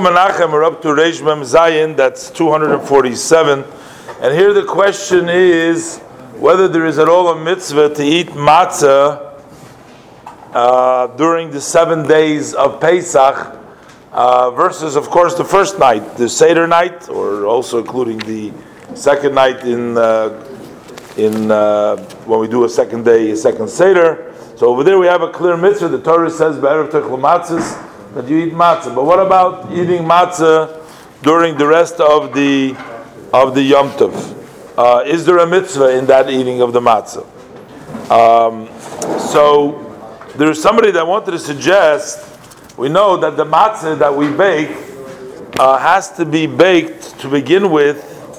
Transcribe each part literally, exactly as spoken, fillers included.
Menachem, we're up to Reish Mem Zayin, that's two hundred forty-seven. And here the question is whether there is at all a mitzvah to eat matzah uh, during the seven days of Pesach, uh, versus, of course, the first night, the Seder night, or also including the second night in uh, in uh, when we do a second day, a second Seder. So over there we have a clear mitzvah. The Torah says, "Be'erev techel matzahs," that you eat matzah. But what about eating matzah during the rest of the of the Yom Tov? Uh, is there a mitzvah in that eating of the matzah? Um, so there's somebody that wanted to suggest. We know that the matzah that we bake uh, has to be baked to begin with,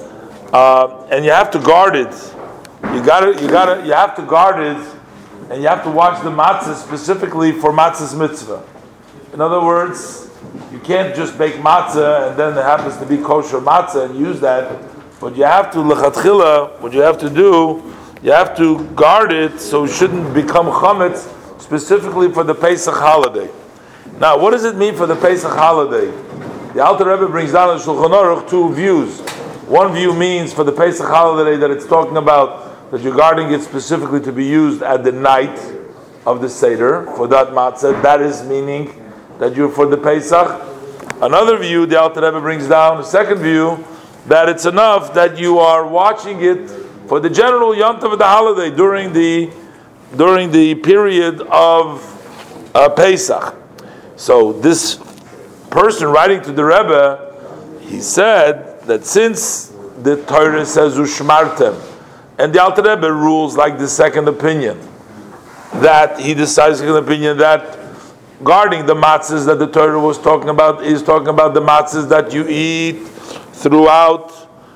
uh, and you have to guard it. You gotta, you gotta, you have to guard it, and you have to watch the matzah specifically for matzah's mitzvah. In other words, you can't just bake matzah and then there happens to be kosher matzah and use that. But you have to, lechatchila, what you have to do, you have to guard it so it shouldn't become chametz specifically for the Pesach holiday. Now, what does it mean for the Pesach holiday? The Alter Rebbe brings down in Shulchan Aruch two views. One view means for the Pesach holiday that it's talking about that you're guarding it specifically to be used at the night of the Seder for that matzah. That is meaning that you're for the Pesach. Another view, the Alter Rebbe brings down, the second view, that it's enough that you are watching it for the general Yom Tov of the holiday during the during the period of uh, Pesach. So this person writing to the Rebbe, he said that since the Torah says Ushmartem, and the Alter Rebbe rules like the second opinion, that he decides the second opinion that guarding the matzahs that the Torah was talking about is talking about the matzahs that you eat throughout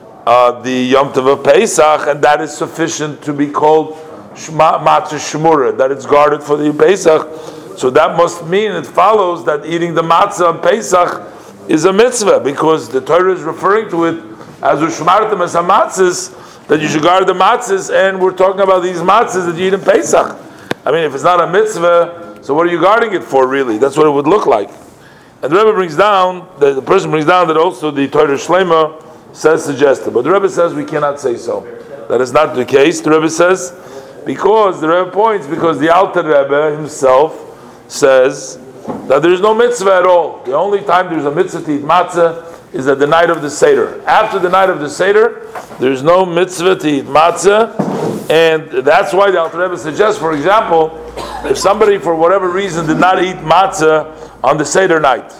uh, the Yom Tov of Pesach, and that is sufficient to be called shma, matzah shmura, that it's guarded for the Pesach. So that must mean it follows that eating the matzah on Pesach is a mitzvah, because the Torah is referring to it as ushmartem as matzahs, that you should guard the matzahs, and we're talking about these matzahs that you eat in Pesach. I mean, if it's not a mitzvah, so what are you guarding it for, really? That's what it would look like. And the Rebbe brings down, the, the person brings down that also the Torah Shlema says suggested. But the Rebbe says we cannot say so. That is not the case. The Rebbe says, because, the Rebbe points, because the Alter Rebbe himself says that there is no mitzvah at all. The only time there is a mitzvah to eat matzah is at the night of the Seder. After the night of the Seder, there is no mitzvah to eat matzah. And that's why the Alter Rebbe suggests, for example, if somebody for whatever reason did not eat matzah on the Seder night,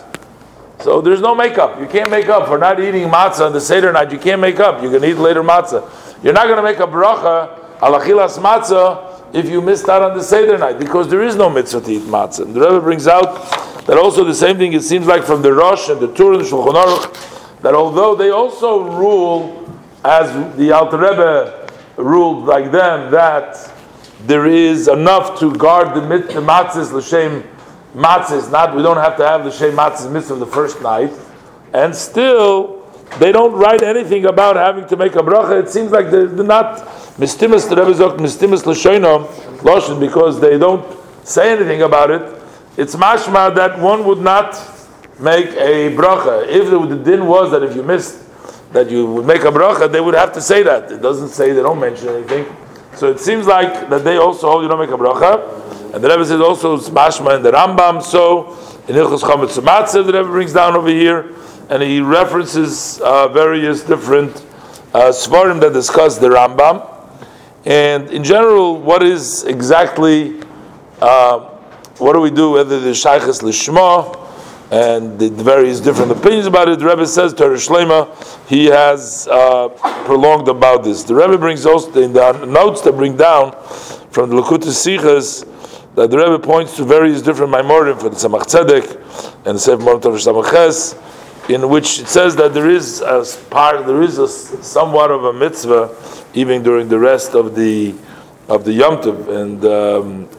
so there's no makeup. You can't make up for not eating matzah on the Seder night. You can't make up. You can eat later matzah. You're not going to make a bracha al achilas matzah if you missed out on the Seder night, because there is no mitzvah to eat matzah. And the Rebbe brings out that also the same thing, it seems like from the Rosh and the Tur and the Shulchan Aruch, that although they also rule, as the Alter Rebbe ruled like them, that there is enough to guard the, mit- the matzahs, l'shem matzahs, not, we don't have to have the l'shem matzahs mitzvah the first night, and still, they don't write anything about having to make a bracha. It seems like they're, they're not mistimus, the Rebbe zok mistimus l'shoino, loshen, because they don't say anything about it. It's mashma that one would not make a bracha. If the, the din was that if you missed, that you would make a bracha, they would have to say that. It doesn't say, they don't mention anything. So it seems like that they also hold you don't make a bracha. And the Rebbe says also it's mashma in the Rambam. So in Hilchos Chametz Matzah, the Rebbe brings down over here, and he references uh, various different uh, svarim that discuss the Rambam. And in general, what is exactly, uh, what do we do, whether the shaykhis lishma, and the various different opinions about it. The Rebbe says, Torah Shlema, he has uh, prolonged about this. The Rebbe brings also, in the notes that bring down from the Likutei Sichos, that the Rebbe points to various different Maimorim for the Tzemach Tzedek and the Sefer Morim Torah Samach Ches, in which it says that there is a part, there is a, somewhat of a mitzvah even during the rest of the of the Yom Tov, and um,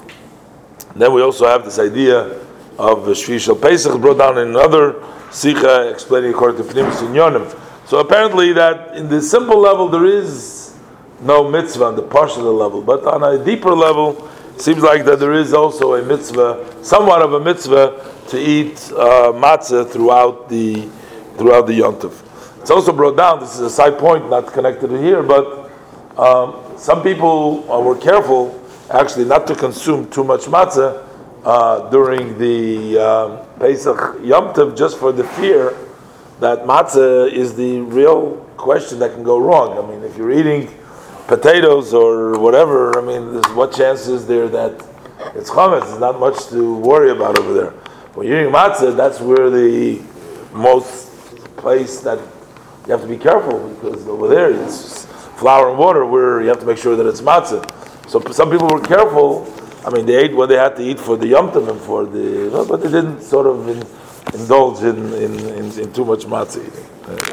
then we also have this idea of Shvi Shel Pesach brought down in another Sikha explaining according to Pnimis Inyonim. So apparently that in the simple level there is no mitzvah on the partial level, but on a deeper level it seems like that there is also a mitzvah, somewhat of a mitzvah, to eat uh, matzah throughout the throughout the Yom Tov. It's also brought down, this is a side point, not connected to here, but um, some people uh, were careful actually not to consume too much matzah uh, during the um, Pesach Yom Tov, just for the fear that matzah is the real question that can go wrong. I mean, if you're eating potatoes or whatever, I mean, there's, what chance is there that it's chametz? There's not much to worry about over there. When you're eating matzah, that's where the most place that you have to be careful, because over there it's flour and water where you have to make sure that it's matzah. So some people were careful. I mean, they ate what they had to eat for the Yom Tov and for the, but they didn't sort of in, indulge in, in, in, in too much matzah eating.